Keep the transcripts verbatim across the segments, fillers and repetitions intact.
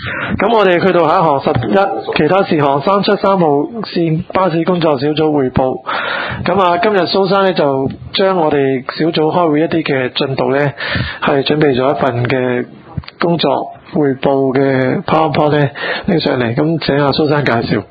咁我哋去到下一行十一，其他事項三七三號線巴士工作小組彙報。咁啊，今日蘇生咧就將我哋小組開會一啲嘅進度咧，係準備咗一份嘅工作彙報嘅 PowerPoint 咧拎上嚟，咁請阿蘇生介紹。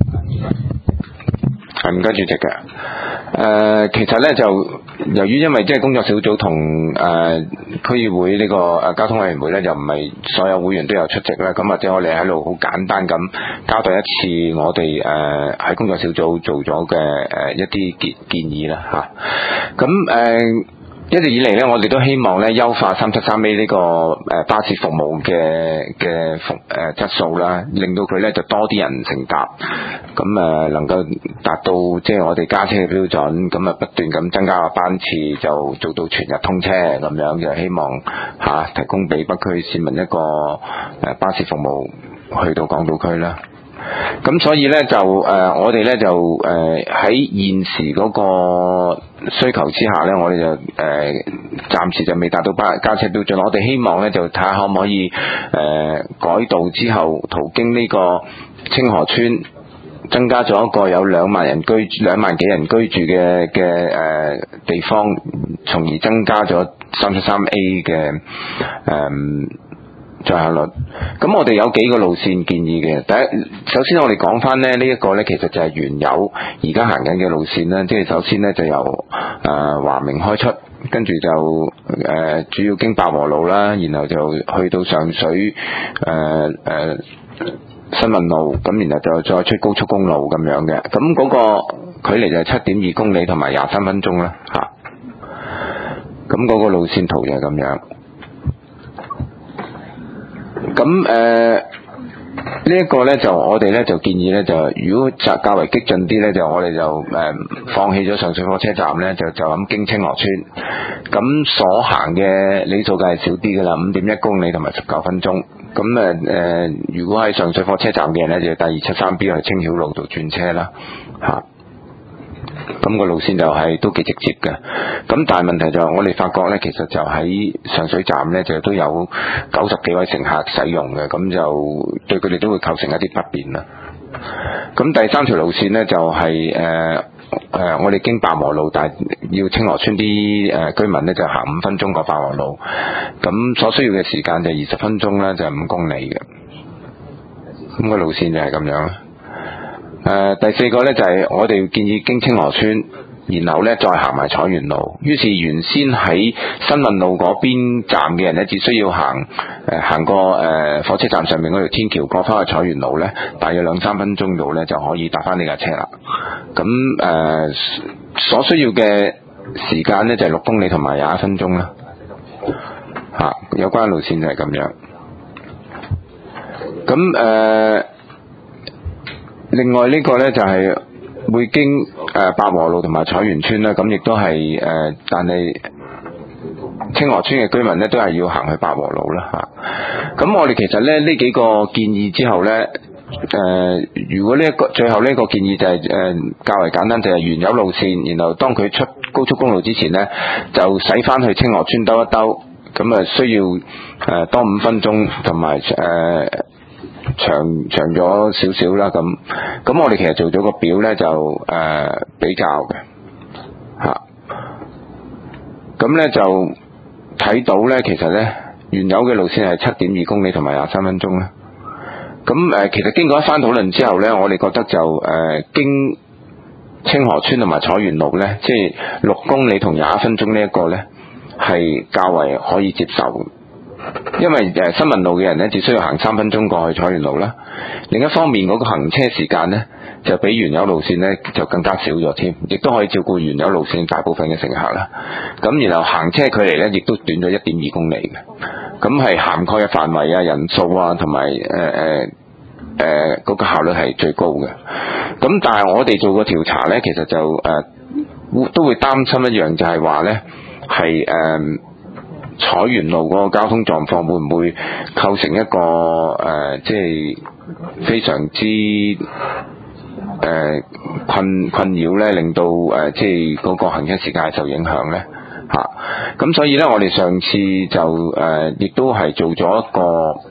係唔該主席嘅。誒、呃，其實咧就由於因為即係工作小組同誒區議會呢個誒交通委員會咧，就唔係所有會員都有出席啦。咁或者我哋喺度好簡單咁交代一次我哋誒喺工作小組做咗嘅誒一啲建建議啦嚇。咁、啊、誒。呃一直以嚟咧，我哋都希望咧優化三七三 A 呢個誒巴士服務嘅嘅服誒質素啦，令到佢咧就多啲人乘搭，咁誒能夠達到即係我哋加車嘅標準，咁啊不斷咁增加個班次，就做到全日通車咁樣，就希望嚇、啊、提供俾北區市民一個誒巴士服務去到港島區啦。咁所以咧就誒、呃、我哋咧就誒喺、呃、現時嗰個需求之下咧，我哋就誒、呃、暫時就未達到巴加車標準。我哋希望咧就睇下可唔可以誒、呃、改道之後途經呢個清河村，增加咗一個有兩萬人居兩萬幾人居住嘅嘅誒地方，從而增加咗三七三 A 嘅誒。呃載客率。咁我哋有幾個路線建議嘅。第一，首先我哋講翻咧呢一個呢，其實就係原有而家行緊嘅路線啦。即係首先呢，就由誒華明開出，跟住就誒、呃、主要經百和路啦，然後就去到上水誒誒、呃呃、新運路，咁然後就再出高速公路咁樣嘅。咁嗰個距離就係七點二公里同埋廿三分鐘啦嚇。咁、啊、嗰個路線圖就係咁樣。咁誒呢一個呢，就我哋呢，就建議呢，就如果較較為激進啲呢，就我哋就誒、呃、放棄咗上水火車站呢，就就咁經清河村。咁所行嘅里數梗係少啲噶啦，五點一公里同埋十九分鐘。咁誒誒，如果喺上水火車站嘅人呢，就要搭二七三 B 去青曉路度轉車啦嚇。咁個路線就係都幾直接嘅，咁但係問題就係我哋發覺呢，其實就喺上水站呢，就都有九十幾位乘客使用嘅，咁就對佢哋都會構成一啲不便啦。咁第三條路線呢，就係誒誒，我哋經百和路，但係要清河村啲誒居民呢，就行五分鐘過百和路，咁所需要嘅時間就二十分鐘啦，就係五公里嘅。咁個路線就係咁樣啦。誒、呃、第四個呢，就係、是、我哋建議經清河村，然後呢再行埋彩園路。於是原先喺新運路嗰邊站嘅人呢，只需要行誒、呃、行過誒、呃、火車站上面嗰條天橋過返去彩園路呢，大約兩三分鐘度呢，就可以搭返呢架車啦。咁誒、呃、所需要嘅時間呢，就係、是、六公里同埋廿一分鐘啦。嚇、啊，有關路線就係咁樣。咁誒。呃另外呢個呢，就係會經誒百和路同埋彩園村啦，咁亦都係誒、呃，但係清河村嘅居民呢，都係要行去百和路啦嚇。咁、啊、我哋其實咧呢幾個建議之後呢，誒、呃、如果呢、這、一個最後呢個建議就係、是、誒、呃、較為簡單，就係原有路線，然後當佢出高速公路之前呢，就駛翻去清河村兜一兜，咁啊需要誒、呃、多五分鐘同埋誒。長長咗少少啦，咁咁我哋其實做咗個表呢，就誒、呃、比較嘅嚇，咁、啊、呢就睇到呢，其實呢原有嘅路線係七點二公里同埋廿三分鐘啦。咁誒、呃、其實經過一番討論之後呢，我哋覺得就誒、呃、經清河村同埋彩園路呢，即係六公里同廿一分鐘呢一個呢，係較為可以接受嘅。因為誒新運路嘅人咧，只需要行三分鐘過去彩園路啦。另一方面，嗰個行車時間呢，就比原有路線呢就更加少咗添，亦都可以照顧原有路線大部分嘅乘客啦。咁然後行車距離呢，亦都短咗一點二公里嘅。咁係涵蓋嘅範圍啊、人數啊，同埋誒誒誒嗰個效率係最高嘅。咁但係我哋做個調查呢，其實就誒、呃、都會擔心一樣，就係話呢係誒。彩園路嗰個交通狀況會唔會構成一個誒、呃，即係非常之誒、呃、困困擾咧，令到誒、呃、即係嗰個行車時間受影響咧嚇。咁、啊、所以咧，我哋上次就誒亦、呃、都係做咗一個誒、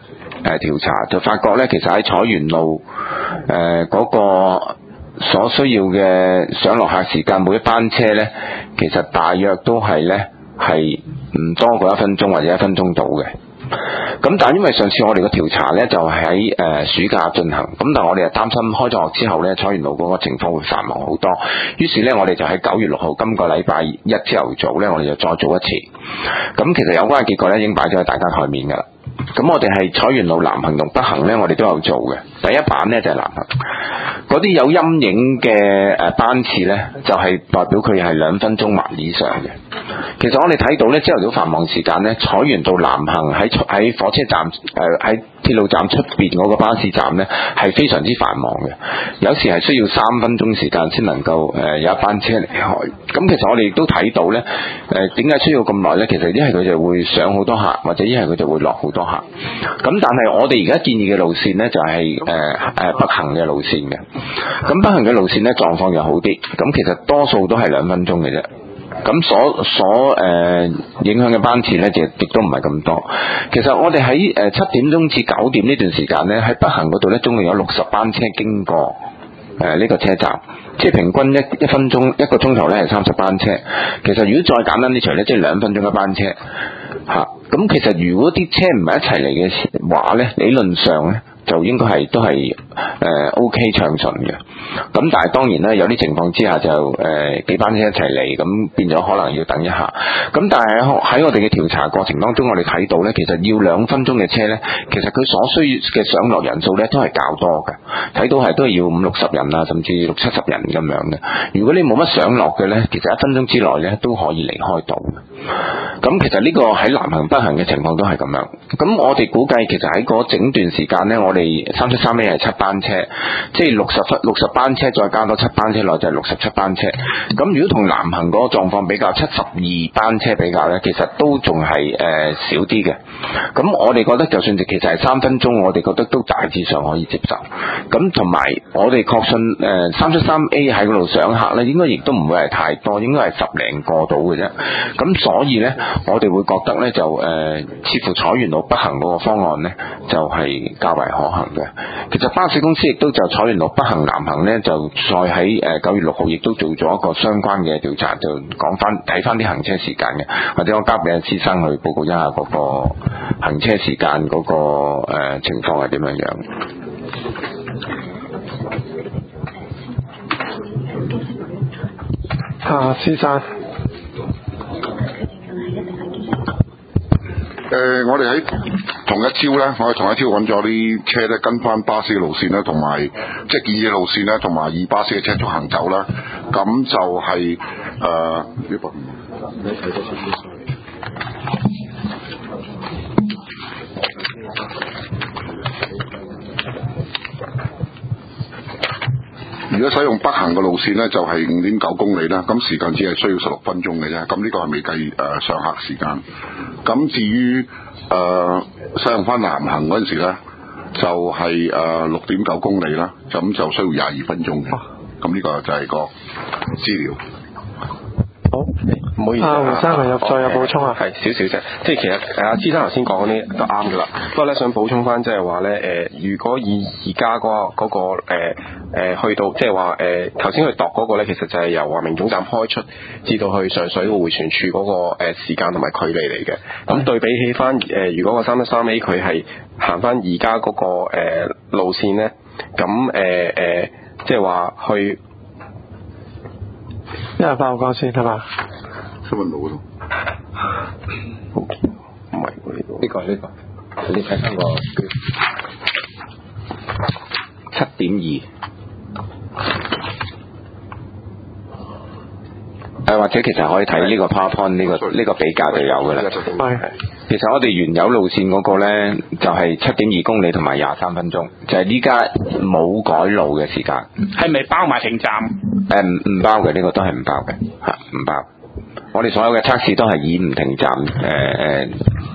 誒調查，就發覺咧，其實喺彩園路誒嗰個所需要嘅上落客時間，每一班車咧，其實大約都係咧係唔多過一分鐘或者一分鐘到嘅。咁但係因為上次我哋個調查呢就喺誒、呃、暑假進行，咁但係我哋又擔心開咗學之後呢，彩園路嗰個情況會繁忙好多，於是呢，我哋就喺九月六號今個禮拜一朝頭早呢，我哋就再做一次。咁其實有關嘅結果呢已經擺咗喺大家台面㗎啦。咁我哋係彩園路南行同北行呢，我哋都有做嘅。第一版呢就係、是、南行，嗰啲有陰影嘅誒班次呢，就係、是、代表佢係兩分鐘或以上嘅。其實我哋睇到呢，朝頭早繁忙時間呢，彩園道南行喺喺火車站誒喺鐵路站出邊嗰個巴士站呢，係非常之繁忙嘅，有時係需要三分鐘時間先能夠誒、呃、有一班車離開。咁其實我哋亦都睇到呢，誒點解需要咁耐呢？其實一係佢就會上好多客，或者一係佢就會落好多客。咁但係我哋而家建議嘅路線呢，就係誒誒北行嘅路線嘅。咁北行嘅路線呢，狀況又好啲，咁其實多數都係兩分鐘嘅啫。咁所所誒、呃、影響嘅班次呢，就亦都唔係咁多。其實我哋喺誒七點鐘至九點呢段時間呢，喺北行嗰度呢，總共有六十班車經過誒呢、呃這個車站，即係平均一一分鐘一個鐘頭呢係三十班車。其實如果再簡單啲除呢，即係兩分鐘一班車嚇。咁、啊、其實如果啲車唔係一齊嚟嘅話呢，理論上呢，就應該係都係誒、呃、OK 暢順嘅。咁但係當然咧，有啲情況之下就誒、呃、幾班車一齊嚟，咁變咗可能要等一下。咁但係喺我哋嘅調查過程當中，我哋睇到呢，其實要兩分鐘嘅車呢，其實佢所需嘅上落人數呢都係較多嘅。睇到係都係要五六十人啊，甚至六七十人咁樣嘅。如果你冇乜上落嘅呢，其實一分鐘之內呢都可以離開到嘅。咁其實呢個喺南行北行嘅情況都係咁樣。咁我哋估計其實喺嗰整段時間呢，我哋三七三 A 係七班車，即係六十分六十班車再加多七班車落就係六十七班車。咁如果同南行嗰個狀況比較，七十二班車比較呢，其實都仲係誒少啲嘅。咁我哋覺得就算其實係三分鐘，我哋覺得都大致上可以接受。咁同埋我哋確信誒三七三 A 喺嗰度上客呢，應該亦都唔會係太多，應該係十零個到嘅啫。咁所以呢，我哋會覺得呢，就誒、呃、似乎彩園路北行嗰個方案呢，就係、是、較為可行嘅。其實巴士公司亦都就彩園路北行南行呢，就再喺誒九月六號亦都做咗一個相關嘅調查，就講翻睇翻啲行車時間嘅，或者我交俾阿師生去報告一下嗰個行車時間嗰、那個誒、呃、情況係點樣樣。 啊，師生。 誒、呃，我哋喺同一朝咧，我哋同一朝揾咗啲車咧，跟翻巴士嘅路線啦，同埋即係建議嘅路線啦，同埋二巴士嘅車速行走啦。咁就係誒呢部。如果使用北行嘅路線呢，就係五點九公里啦，咁時間只係需要十六分鐘嘅啫。咁呢個係未計誒、呃、上客時間。咁至於誒、呃、使用翻南行嗰陣時咧，就係誒六點九公里啦，咁就需要廿二分鐘嘅。咁呢個就係個資料。 好，唔好意思啊，胡生係有再有補充啊？ 係少少啫，即係其實阿師生頭先講嗰啲都啱噶啦。不過咧，想補充翻，即係話咧，誒，如果以而家嗰個嗰、嗰個誒、呃、去到，即係話誒頭先佢度嗰個咧，其實就係由華明總站開出至到去上水迴旋處嗰個誒時間同埋距離嚟嘅。咁對比起翻誒、呃，如果個三一三 A 佢係行翻而家嗰個誒、呃、路線咧，咁誒誒，即係話去。 一人發號講先係嘛？ 新聞路嗰度， 唔係呢個呢個，你睇翻個七點二。誒或者其實可以睇呢個 PowerPoint 呢、呢個呢、呢個比較就有㗎啦。 係。 其實我哋原有路線嗰個呢，就係七點二公里同埋廿三分鐘，就係呢家冇改路嘅時間。 係咪包埋停站？ 誒唔唔包嘅，呢、呢個都係唔包嘅嚇，唔包。我哋所有嘅測試都係以唔停站誒誒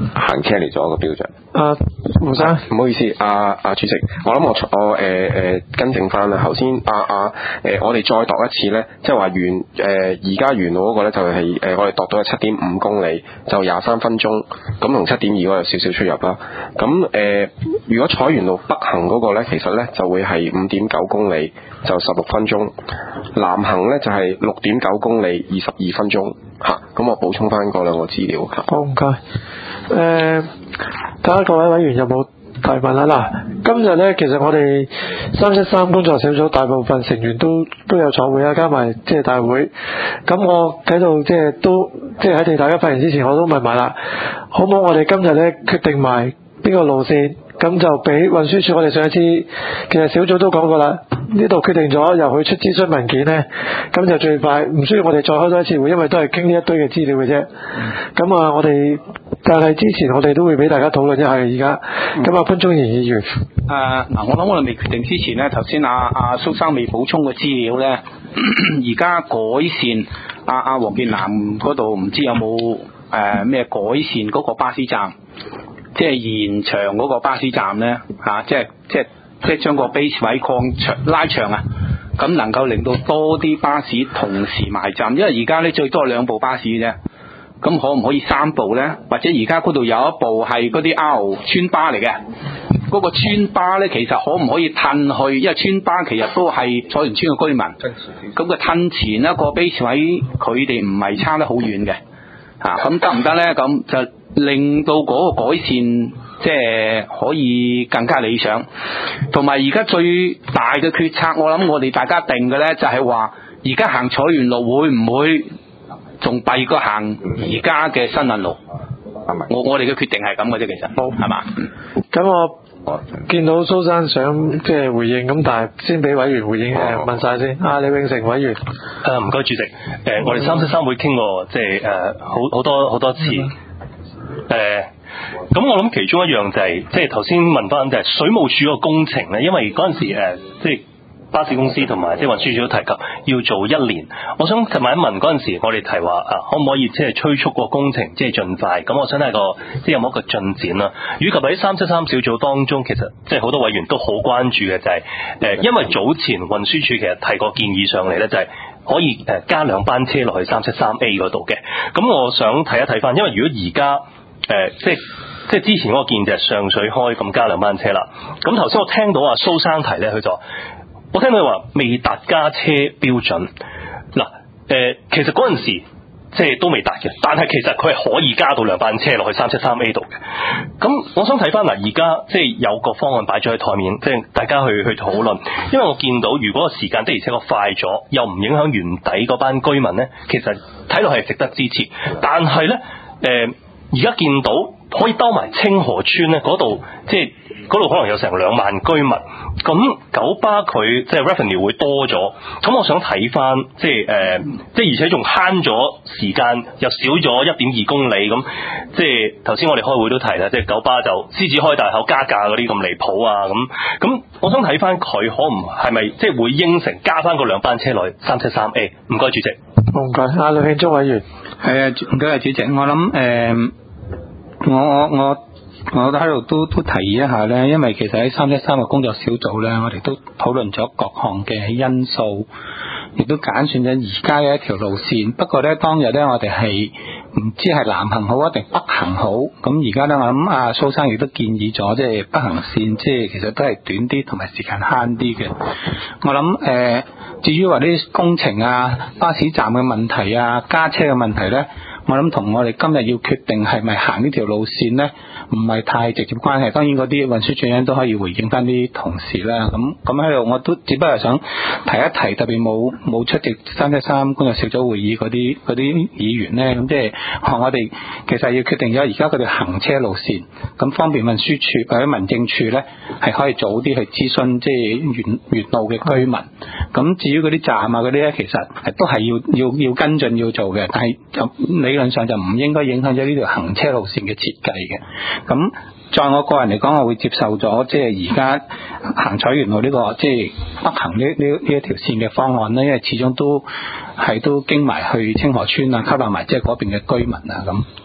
行車嚟做一個標準。 啊，胡生， 唔好意思，阿、啊、阿、啊、主席，我諗我我誒誒更正翻啦，頭先阿阿誒我哋再度一次咧，即係話沿誒而家沿路嗰個咧就係、是、誒、呃、我哋度到係七點五公里，就廿三分鐘，咁同七點二嗰個有少少出入啦。咁誒、呃、如果彩園路北行嗰個咧，其實咧就會係五點九公里，就十六分鐘，南行咧就係六點九公里，二十二分鐘嚇。咁、啊、我補充翻嗰兩個資料嚇。 好唔該。誒，睇下各位委員有冇提問啦。嗱，今日咧其實我哋三七三工作小組大部分成員都都有坐會啊，加埋即係大會。咁我喺度即係都即係喺哋大家發言之前，我都問埋啦，好唔好我哋今日咧決定埋邊個路線？咁就俾運輸署，我哋上一次其實小組都講過啦，呢度決定咗由佢出諮詢文件呢，咁就最快，唔需要我哋再開多一次會，因為都係傾呢一堆嘅資料嘅啫。咁啊、嗯，我哋但係之前我哋都會俾大家討論一下嘅而家。咁啊、嗯，潘宗賢議員，誒嗱、 呃，我諗我哋未決定之前呢，頭先阿阿蘇生未補充嘅資料呢，而家改善阿阿黃建南嗰度唔知有冇誒咩改善嗰個巴士站？即係延長嗰個巴士站咧，嚇、啊，即係即係即係將個 base 位擴長拉長啊，咁能夠令到多啲巴士同時埋站，因為而家咧最多兩部巴士嘅啫，咁可唔可以三部咧？或者而家嗰度有一部係嗰啲 R 村巴嚟嘅，嗰、嗰個村巴咧其實可唔可以褪去？因為村巴其實都係彩園村嘅居民，咁個褪前一個 base 位佢哋唔係差得好遠嘅，嚇、啊，咁得唔得咧？咁就令到嗰個改善即係可以更加理想，同埋而家最大嘅決策，我諗我哋大家定嘅咧就係話，而家行彩園路會唔會仲弊過行而家嘅新運路？我我哋嘅決定係咁嘅啫，其實好係嘛？ 咁我見到蘇生想即係回應，咁但係先俾委員回應誒、呃、問晒先。阿、啊、李永成委員，誒唔該主席，誒、呃、我哋三七三會傾過，即係誒好好多好多次。嗯誒，咁、呃、我諗其中一樣就係、是，即係頭先問翻就係水務署個工程咧，因為嗰陣時誒、呃，即係巴士公司同埋即係運輸署都提及要做一年。我想問一問嗰陣時，我哋提話啊，可唔可以即係催促個工程即係盡快？咁我想睇個即係有冇一個進展啦。以及喺三七三小組當中，其實即係好多委員都好關注嘅就係、是、誒、呃，因為早前運輸署其實提過建議上嚟咧，就係、是。可以誒加兩班車落去三七三 A 嗰度嘅，咁我想睇一睇翻，因為如果而家誒即係即係之前嗰個建議就係上水開咁加兩班車啦，咁頭先我聽到阿蘇生提咧，佢就話我聽到佢話未達加車標準，嗱誒、呃、其實嗰陣時。即係都未達嘅，但係其實佢係可以加到兩班車落去三七三 A 度嘅。咁我想睇翻嗱，而家即係有個方案擺咗喺台面，即係大家去去討論。因為我見到如果個時間的而且確快咗，又唔影響原底嗰班居民咧，其實睇落係值得支持。但係咧，誒而家見到可以兜埋清河村咧嗰度，即係嗰度可能有成兩萬居民。咁九巴佢即係 revenue 會多咗，咁我想睇翻即係誒、呃，即係而且仲慳咗時間，又少咗一點二公里咁。即係頭先我哋開會都提啦，即係九巴就獅子開大口加價嗰啲咁離譜啊咁。咁我想睇翻佢可唔係咪即係會應承加翻嗰兩班車落去三七三 A？ 唔該主席。 唔該，阿梁慶忠委員。 係啊，唔該啊，主席。我諗誒、呃，我我我。我喺度都都提一下咧，因為其實喺三七三個工作小組咧，我哋都討論咗各項嘅因素，亦都揀選咗而家嘅一條路線。不過咧，當日咧我哋係唔知係南行好啊定北行好。咁而家咧，我諗阿蘇生亦都建議咗，即係北行線，即係其實都係短啲，同埋時間慳啲嘅。我諗誒、呃，至於話啲工程啊、巴士站嘅問題啊、加車嘅問題咧，我諗同我哋今日要決定係咪行呢條路線咧，唔係太直接關係。當然嗰啲運輸署人都可以回應翻啲同事啦。咁咁喺度我都只不過係想提一提，特別冇冇出席三七三工作小組會議嗰啲嗰啲議員咧，咁即係我哋其實要決定咗而家佢哋行車路線，咁方便運輸署或者民政處咧係可以早啲去諮詢即係沿沿路嘅居民。咁至於嗰啲站啊嗰啲咧，其實係都係要要要跟進要做嘅，但係就理論上就唔應該影響咗呢條行車路線嘅設計嘅。咁在我個人嚟講，我會接受咗即係而家行彩園路呢個即係北行呢呢呢一條線嘅方案咧，因為始終都係都經埋去清河村啊，吸納埋即係嗰邊嘅居民啊咁咁。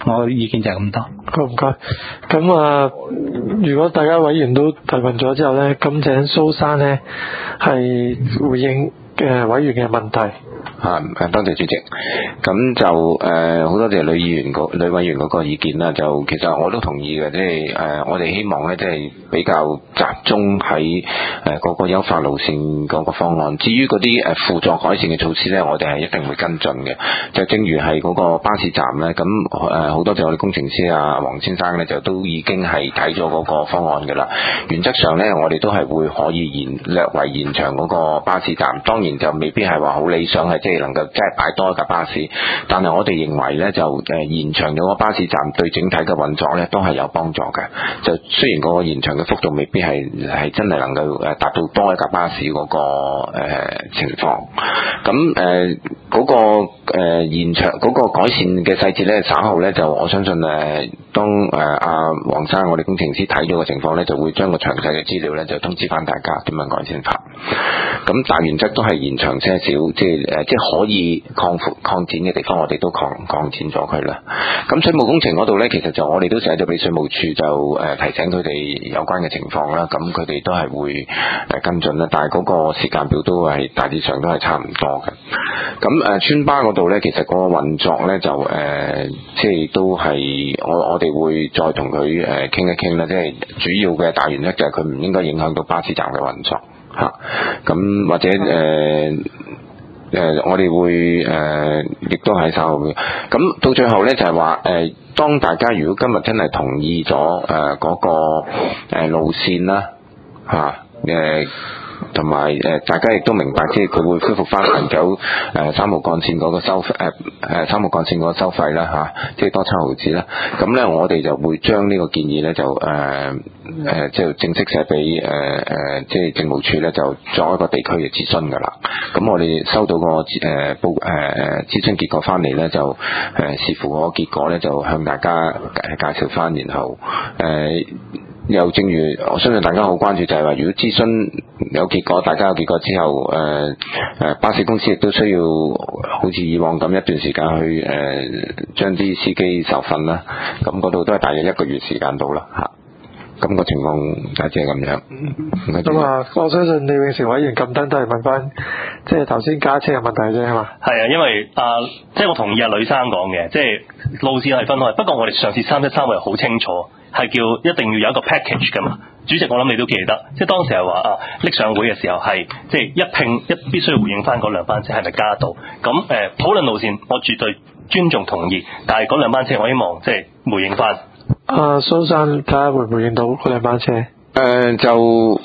我意見就係咁多。 好，唔該。咁啊，如果大家委員都提問咗之後咧，咁請蘇生咧係回應誒委員嘅問題。 啊，多謝主席。咁就誒好多謝女議員個女委員嗰個意見啦。就其實我都同意嘅，即係誒我哋希望咧，即係比較集中喺誒嗰個優化路線嗰個方案。至於嗰啲誒輔助改善嘅措施咧，我哋係一定會跟進嘅。就正如係嗰個巴士站咧，咁誒好多謝我哋工程師啊黃先生咧，就都已經係睇咗嗰個方案㗎啦。原則上咧，我哋都係會可以延略為延長嗰個巴士站，當然就未必係話好理想係。即係能夠即係擺多一架巴士，但係我哋認為咧就誒延長咗個巴士站對整體嘅運作咧都係有幫助嘅。就雖然嗰個延長嘅幅度未必係係真係能夠誒達到多一架巴士嗰、那個誒、呃、情況。咁誒嗰個誒、呃、延長嗰、那個改善嘅細節咧，稍後咧就我相信誒當誒阿黃生我哋工程師睇咗個情況咧，就會將個詳細嘅資料咧就通知翻大家點樣改善法。咁大原則都係延長些少，即係誒即係可以擴闊擴展嘅地方，我哋都擴擴展咗佢啦。咁水務工程嗰度咧，其實就我哋都寫咗俾水務處，就誒提醒佢哋有關嘅情況啦。咁佢哋都係會誒跟進啦，但係嗰個時間表都係大致上都係差唔多嘅。咁誒村巴嗰度咧，其實嗰個運作咧就誒、呃、即係都係我我哋會再同佢誒傾一傾啦。即係主要嘅大原則就係佢唔應該影響到巴士站嘅運作嚇。咁或者誒。呃誒、呃，我哋會誒、呃，亦都喺稍後嘅。咁到最後咧，就係話誒，當大家如果今日真係同意咗誒嗰個誒、呃、路線啦，嚇誒。同埋誒，大家亦都明白，即係佢會恢復翻恒久誒三號幹線嗰個收費誒誒三號幹線嗰個收費啦嚇，即係多七毫子啦。咁咧，我哋就會將呢個建議咧就誒誒即係正式寫俾誒誒即係政務處咧，就作一個地區嘅諮詢㗎啦。咁我哋收到個誒報誒誒諮詢結果翻嚟咧，就誒、呃、視乎嗰個結果咧，就向大家介紹翻，然後誒。呃又正如我相信大家好關注，就係話，如果諮詢有結果，大家有結果之後，誒、呃、誒巴士公司亦都需要好似以往咁一段時間去誒、呃、將啲司機受訓啦。咁嗰度都係大約一個月時間到啦嚇。咁、那個情況大致係咁樣。 咁啊、嗯，我相信李永成委員咁等都係問翻，即係頭先加車嘅問題啫，係嘛？ 係啊，因為啊、呃，即係我同意阿呂生講嘅，即係路線係分開。不過我哋上次三一三會好清楚。係叫一定要有一個 package 㗎嘛，主席我諗你都記得，即係當時係話啊拎上會嘅時候係即係一拼一必須要回應翻嗰兩班車係咪加到，咁誒、呃、討論路線我絕對尊重同意，但係嗰兩班車我希望即係回應翻。 啊蘇生睇下會唔會回應到嗰兩班車？誒、 呃、就。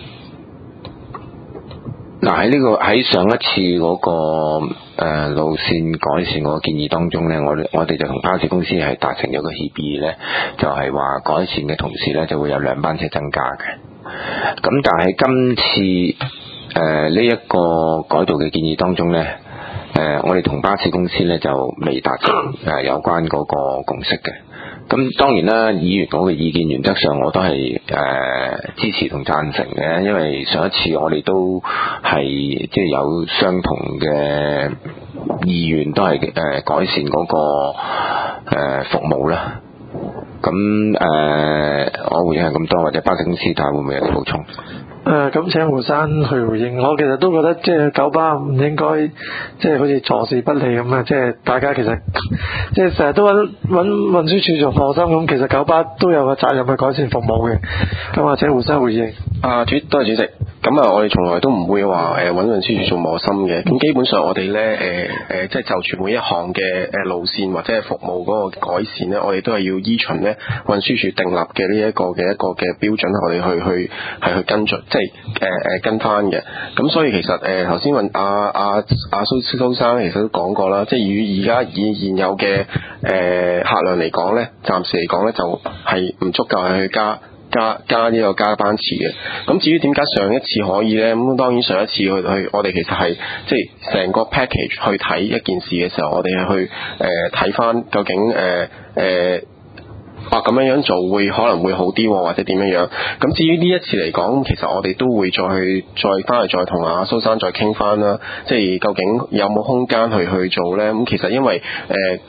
嗱喺呢個喺上一次嗰、那個誒、呃、路線改善嗰個建議當中咧，我哋我哋就同巴士公司係達成咗個協議咧，就係、是、話改善嘅同時咧就會有兩班車增加嘅。咁但係今次誒呢一個改道嘅建議當中咧，誒、呃、我哋同巴士公司咧就未達成誒、呃、有關嗰個共識嘅。咁當然啦，議員嗰個意見原則上我都係誒、呃、支持同贊成嘅，因為上一次我哋都係即係有相同嘅意願，都係誒、呃、改善嗰、那個誒、呃、服務啦。咁誒、呃，我回應係咁多，或者巴士公司睇下會唔會有啲補充？ 誒咁、呃、請胡生去回應。我其實都覺得即係九巴唔應該即係好似坐視不理咁啊！即係大家其實即係成日都揾揾運輸署做磨心咁，其實九巴都有個責任去改善服務嘅。咁啊，請胡生回應。 啊主，多謝主席。咁啊，我哋從來都唔會話誒揾運輸署做磨心嘅。咁基本上我哋咧誒誒，即係就住每一項嘅誒路線或者係服務嗰個改善咧，我哋都係要依循咧運輸署訂立嘅呢一個嘅一個嘅標準，我哋去去係去跟進，即係誒誒跟翻嘅。咁所以其實誒頭先問阿阿阿蘇蘇生其實都講過啦，即係以而家以現有嘅誒、呃、客量嚟講咧，暫時嚟講咧就係唔足夠係去加。加加呢個加班次嘅，咁至於點解上一次可以呢？咁當然上一次去去，我哋其實係即係成個 package 去睇一件事嘅時候，我哋係去誒睇翻究竟誒誒、呃呃、啊咁樣樣做會可能會好啲，或者點樣樣。咁至於呢一次嚟講，其實我哋都會再去再翻去再同阿蘇生再傾翻啦，即係究竟有冇空間去去做呢？咁其實因為誒。呃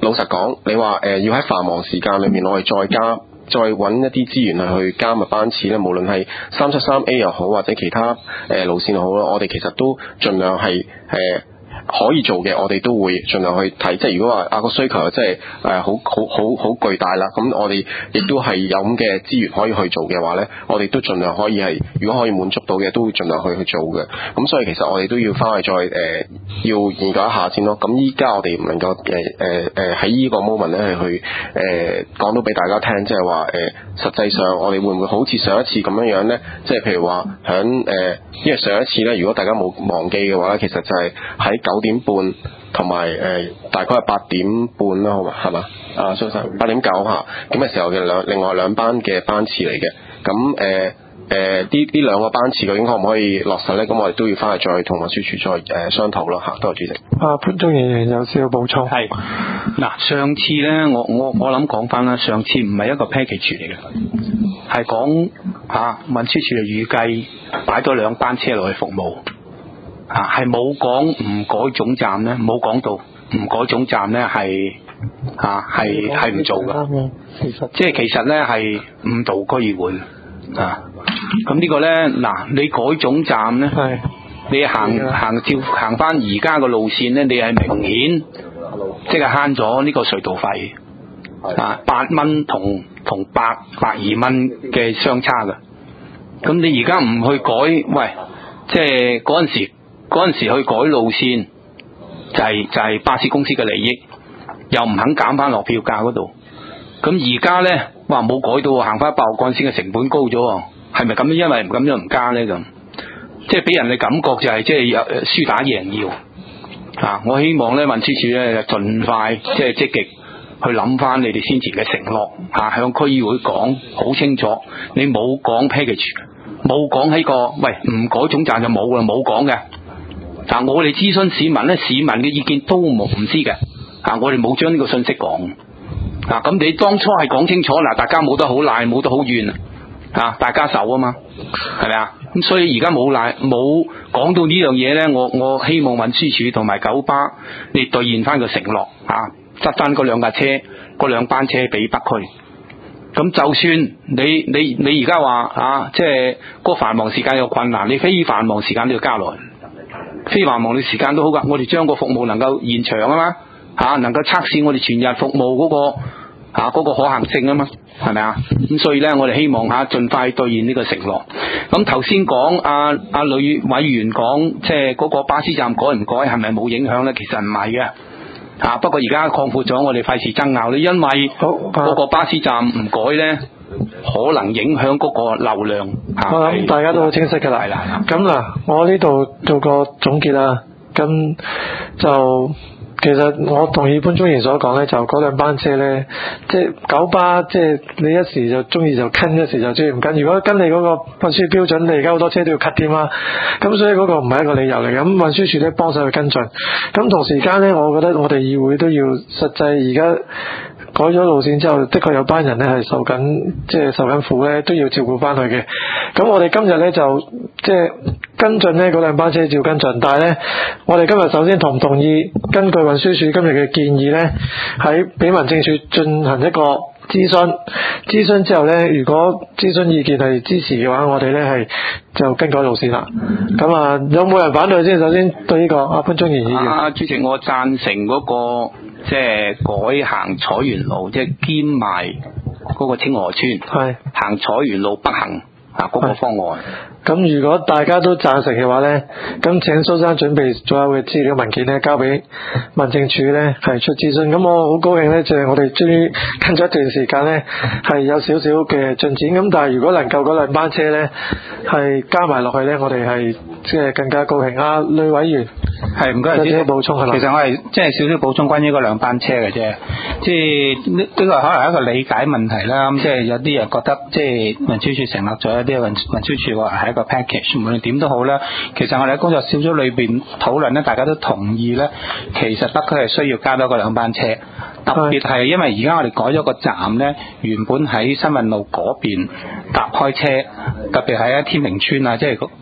老實講，你話誒、呃、要喺繁忙時間裏面，我哋再加再揾一啲資源去去加密班次咧，無論係三七三 A 又好，或者其他誒、呃、路線又好啦，我哋其實都盡量係誒。呃可以做嘅，我哋都會盡量去睇。即係如果話啊個需求即係誒好好好好巨大啦，咁我哋亦都係有咁嘅資源可以去做嘅話咧，我哋都盡量可以係，如果可以滿足到嘅，都會盡量去去做嘅。咁所以其實我哋都要翻去再誒、呃、要研究一下先咯。咁依家我哋唔能夠誒誒誒喺呢個 moment 咧去誒、呃、講到俾大家聽，即係話誒實際上我哋會唔會好似上一次咁樣樣咧？即係譬如話響誒，因為上一次咧，如果大家冇忘記嘅話咧，其實就係喺九點半同埋誒大概係八點半啦，好嘛？係嘛？啊，蘇生八點九嚇咁嘅時候嘅兩另外兩班嘅班次嚟嘅。咁誒誒呢呢兩個班次究竟可唔可以落實咧？咁我哋都要翻去再同運輸署再誒、呃、商討咯嚇。多謝主席。啊， 潘忠賢有少少補充。 係嗱，上次咧，我我我諗講翻啦，上次唔係一個 package 嚟嘅，係講嚇運輸署就預計擺多兩班車落去服務。啊，係冇講唔改總站咧，冇講到唔改總站咧係啊係係唔做嘅，即係其實咧係誤導區議會啊。咁呢個咧嗱，你改總站咧，你行行照行翻而家個路線咧，你係明顯即係慳咗呢個隧道費啊，八蚊同同百百二蚊嘅相差嘅。咁你而家唔去改，喂，即係嗰陣時。嗰陣時去改路線，就係、是、就係、是、巴士公司嘅利益，又唔肯減翻落票價嗰度。咁而家咧，哇冇改到，行翻八號幹線嘅成本高咗，係咪咁樣？因為咁樣唔加咧咁，即係俾人嘅感覺就係、是、即係有輸打贏要啊！我希望咧運輸署咧盡快即係積極去諗翻你哋先前嘅承諾啊，向區議會講好清楚，你冇講 package， 冇講喺個喂唔改總站就冇啦，冇講嘅。嗱，我哋諮詢市民咧，市民嘅意見都冇唔知嘅，啊，我哋冇將呢個信息講，啊，咁你當初係講清楚，嗱，大家冇得好賴，冇得好怨啊，大家受啊嘛，係咪啊？咁所以而家冇賴，冇講到呢樣嘢咧，我我希望運輸署同埋九巴，你兌現翻個承諾，啊，執翻嗰兩架車，嗰兩班車俾北區。咁就算你你你而家話啊，即係個繁忙時間有困難，你非繁忙時間都要加落去。非繁忙嘅時間都好噶，我哋將個服務能夠延長啊嘛，吓能夠測試我哋全日服務嗰、那個吓、啊那個可行性啊嘛，係咪啊？咁所以咧，我哋希望吓盡快兌現呢個承諾。咁頭先講阿阿呂委員講，即係嗰個巴士站改唔改係咪冇影響咧？其實唔係嘅，吓、啊、不過而家擴闊咗，我哋費事爭拗咧，因為嗰個巴士站唔改咧。可能影響嗰個流量， 我諗大家都好清晰㗎啦。係啦，咁嗱，我呢度做個總結啦。咁就其實我同意潘忠賢所講咧，就嗰兩班車咧，即係九巴，即係你一時就中意就跟，一時就中意唔跟。如果跟你嗰個運輸標準，你而家好多車都要 cut 添啦。咁所以嗰個唔係一個理由嚟嘅。咁運輸署咧幫手去跟進。咁同時間咧，我覺得我哋議會都要實際而家。改咗路線之後，的確有班人咧係受緊，即係受緊苦咧，都要照顧翻佢嘅。咁我哋今日咧就即係跟進呢嗰兩班車照跟進，但係咧，我哋今日首先同唔同意根據運輸署今日嘅建議咧，喺俾民政處進行一個諮詢，諮詢之後咧，如果諮詢意見係支持嘅話，我哋咧係就更改路線啦。咁啊，有冇人反對先？首先對呢、這個阿潘忠賢議員， 啊主席，我贊成嗰、那個。即係改行彩園路，即係兼埋嗰個清河村，係行彩園路北行啊嗰個方案。 咁如果大家都贊成嘅話咧，咁請蘇生準備所有嘅資料文件咧，交俾民政處咧係出諮詢。咁我好高興咧，就係我哋終於跟咗一段時間咧，係有少少嘅進展。咁但係如果能夠嗰兩班車咧係加埋落去咧，我哋係即係更加高興。啊，呂委員係唔該， 有啲補充係嘛？ 其實我係即係少少補充關於嗰兩班車嘅啫。即係呢呢個可能係一個理解問題啦。咁即係有啲人覺得即係運輸署成立咗一啲運運輸署話係一個 package， 無論點都好啦。其實我哋喺工作小組裏邊討論咧，大家都同意咧，其實北區係需要加多嗰兩班車。特別係因為而家我哋改咗個站咧，原本喺新運路嗰邊搭開車，特別係喺天明村啊，即係嗰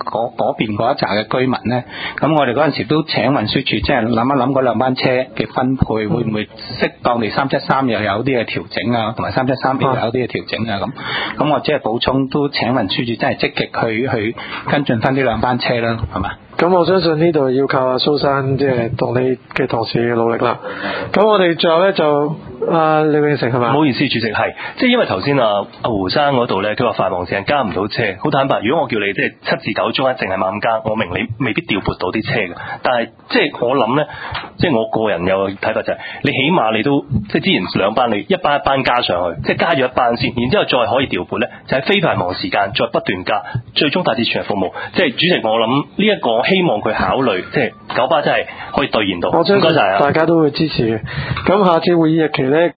嗰嗰邊嗰一紮嘅居民咧，咁我哋嗰陣時都請運輸署即係諗一諗嗰兩班車嘅分配，會唔會適當地三七三又有啲嘅調整啊，同埋三七三 A 又有啲嘅調整啊咁。咁我只係補充，都請運輸署真係積極去去跟進翻呢兩班車啦，係嘛？ 咁我相信呢度要靠阿蘇生即係同你嘅同事嘅努力啦。咁我哋最後咧就阿李永成係嘛？ 唔好意思，主席係，即係因為頭先啊阿胡生嗰度咧，佢話繁忙時間加唔到車，好坦白。如果我叫你即係七至九中一淨係猛加，我明你未必調撥到啲車嘅。但係即係我諗咧，即係我個人有個睇法就係、是，你起碼你都即係之前兩班你一班一班加上去，即係加咗一班先，然之後再可以調撥咧，就係、是、非繁忙時間再不斷加，最終達至全日服務。即係主席，我諗呢一個希望佢考慮，即係九巴真係可以兌現到。 我相信大家都會支持嘅。咁下次會議日期咧？